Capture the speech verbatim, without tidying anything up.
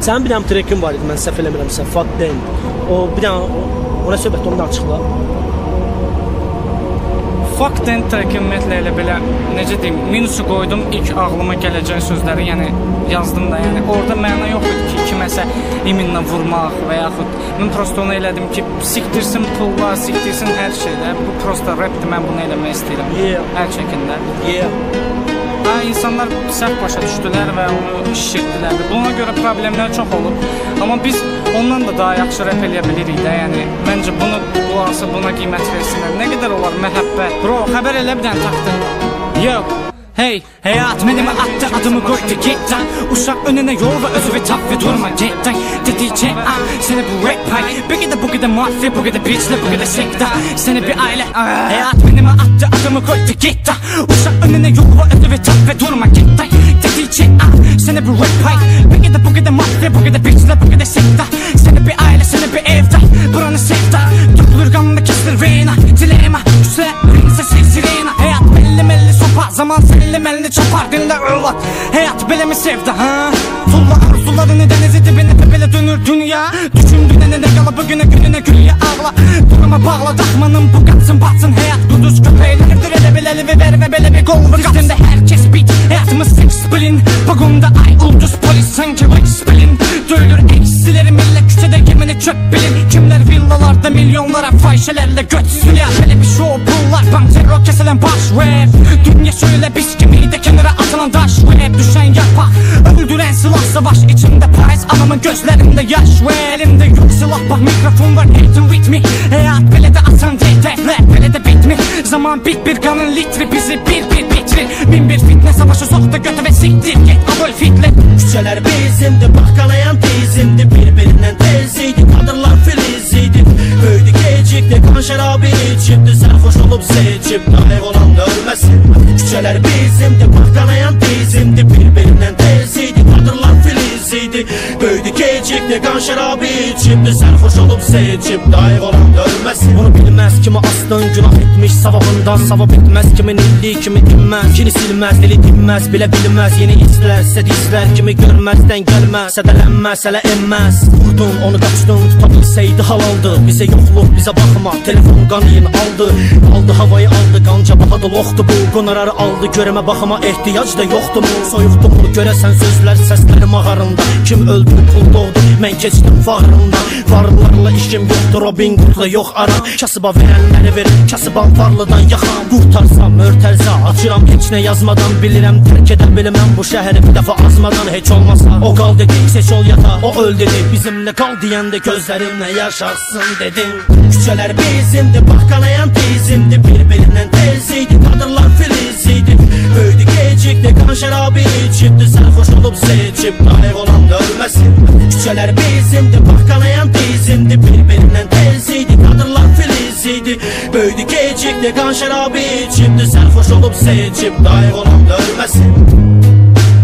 Sənin bir dənə trekin var idi, mən səhv eləmirəmsə, Fuck Them. O, bir dənə, ona söhbət ondan açıqla. Fuck Them treki ümumiyyətlə elə belə, necə deyim, minusu qoydum, ilk ağlıma gələcək sözləri, yəni yazdım da, yəni orada məna yox idi ki, kiməsə iminlə vurmaq və yaxud mən prosto onu elədim ki, siktirsin pulla, siktirsin hər şeydə, bu prosto rapdir, mən bunu eləmək istəyirəm, yeah. Hər şəkildə. Yeah. Ha, insanlar səhv başa düşdülər və onu şişirdilər. Buna görə problemlər çox olub. Amma biz ondan da daha yaxşı rap eləyə bilirik də, yəni məncə bunu qulaqsa buna qiymət versinlər. Nə qədər olar məhəbbət? Bro, xəbər elə bir dənə taxdı. Yo. Hey, hayat menime attı, adımı koydu gittan. Uşak önüne yol ve özü ve tap ve durma cidden. Dedikçe ah, seni bu rap pay. Bir gide bu gide mafya, bu gide bitch'le, bu gide sekta. Seni bir aile ah. Hayat menime attı, adımı koydu gittan. Uşak önüne yol ve özü ve tap ve durma cidden. Dedikçe ah, seni bu rap pay. Bir gide bu gide mafya, bu gide bitch'le, bu gide sekta. Seni bir aile, seni bir evde. Buranı sevda, dökülür kanlı kesilir veyna. Dilema, güçlerin sesi sirena. Hayat belli melli sopa, zaman sen elli çapar dinle ıvat. Hayat bile mi sevdi ha? Tulla arzularını denizi dibine tepele dönür dünya. Düşündüğüne ne de kala bugüne gününe gülüye ağla. Duruma bağla takmanın bu katsın batsın. Hayat kuduz köpeğlerdir edebileli ve verme bele bir gol ve üstünde herkes bit. Hayatımız six spilin. Bugunda ay ulduz polis sanki Rick spilin. Dövülür eksileri millet küçede gemini çöp bilin. Kimler villalarda milyonlara fahişelerle göt sülya. Böyle bir show pullar panzero kesilen baş rap. Dünya şöyle biz kimi de kenara atılan taş ve hep düşen yarpak. Öldüren silah savaş içinde price. Anamın gözlerinde yaş ve elimde yok silah. Bak mikrofon var hating with me. Hayat bile de atan hedefler bile de bitmi. Zaman bit bir kanın litri bizi bir bir bitri. Bin bir fitne savaşı soktu götü ve siktir git Adolf Hitler. Küçeler bizimdi, bahkalayan tezimdi. Birbirinden teziydi, kadınlar filiziydi. Böyüdü gecikti, kan şarabı içipti. Sarhoş olup seçip layık olan da ölmesin. Küçeler bizimdi, bahkalayan tezimdi. Birbirinden teziydi, kadınlar filiziydi. Böyüdü gecikti, kan şarabı içipti. Sarhoş olup seçip layık olan da ölmesin. Bunu bilmez kimi astın günah etmiş savabından. Savab etmez kimin illi kimi dinmez. Kini silmez dili dinmez bile bilmez. Yeni izlerse dizler kimi görmezden gelmez. Sedelenmez hele emmez. Vurdun onu kaçtın tutabilseydi halaldı. Bize yokluk bize bakma telefon kanıyın aldı. Aldı havayı aldı kanca bahadı loktu bu. Konararı aldı göreme bakıma ihtiyaç da yoktu mu? Soyuktu mu göresen sözler seslerim ağarında. Kim öldü pul doğdu ben geçtim fahrında. Varlarla işim yoktu Robin Hood'la yok ara. Kasıba verenleri verir kasıban varlıdan yakan. Kurtarsam örterza açıram hiç ne yazmadan. Bilirəm terk eder bilemem bu şehri bir defa azmadan. Hiç olmasa o kal dedi seç ol yata o öl dedi. Bizimle kal diyende gözlerimle yaşarsın dedim. Küçeler bizimdi, bahkalayan tezimdi. Birbirinden teziydi, kadınlar filiziydi. Böyüdü gecikti, kan şarabı içipti. Sarhoş olup seçip layık olan da ölmesin. Küçeler bizimdi, bahkalayan tezimdi. Birbirinden teziydi, kadınlar filiziydi. Böyüdü gecikti, kan şarabı içipti. Sarhoş olup seçip layık olan da ölmesin.